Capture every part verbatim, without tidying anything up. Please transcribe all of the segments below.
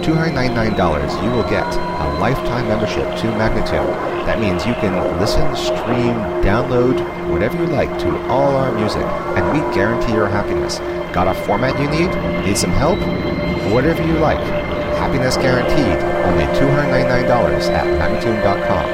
two hundred ninety-nine dollars, you will get a lifetime membership to Magnatune. That means you can listen, stream, download, whatever you like to all our music, and we guarantee your happiness. Got a format you need? Need some help? Whatever you like. Happiness guaranteed. Only two hundred ninety-nine dollars at Magnatune dot com.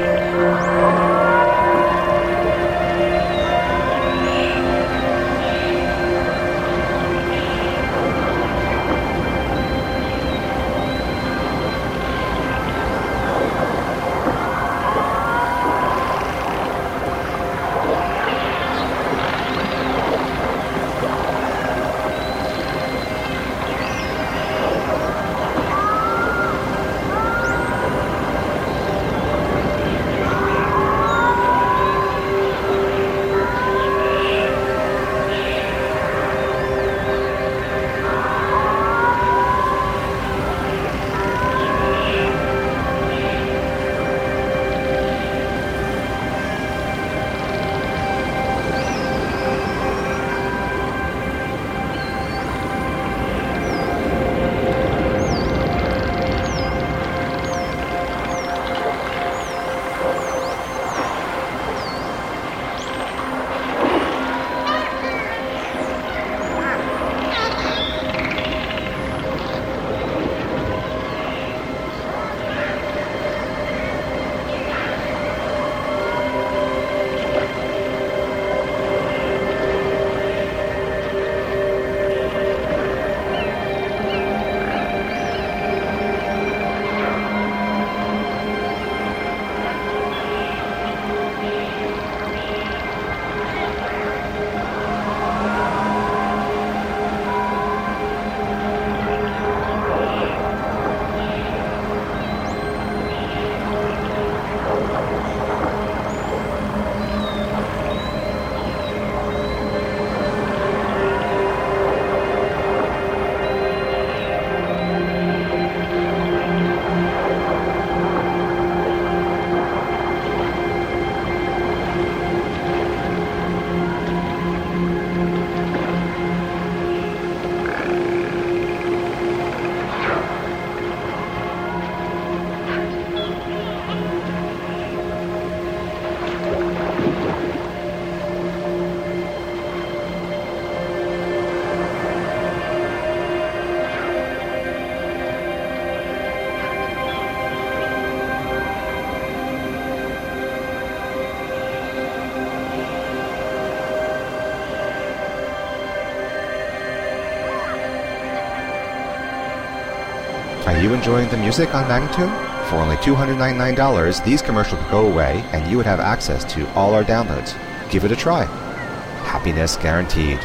Are you enjoying the music on Magnatune? For only two hundred ninety-nine dollars, these commercials would go away and you would have access to all our downloads. Give it a try. Happiness guaranteed.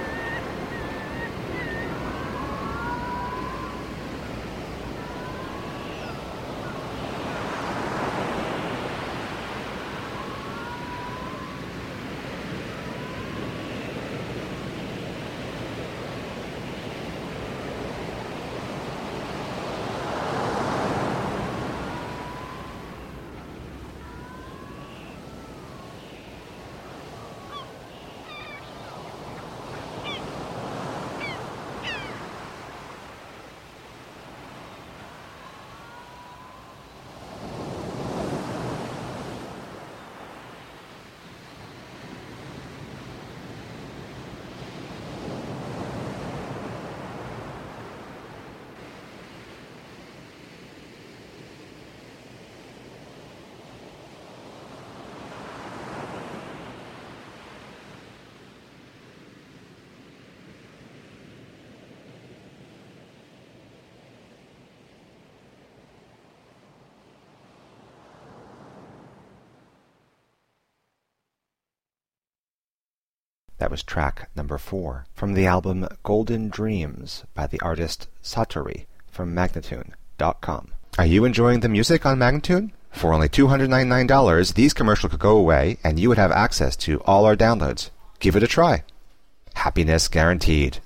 That was track number four from the album Golden Dreams by the artist Satori from Magnatune dot com. Are you enjoying the music on Magnatune? For only two hundred ninety-nine dollars, these commercials could go away and you would have access to all our downloads. Give it a try. Happiness guaranteed.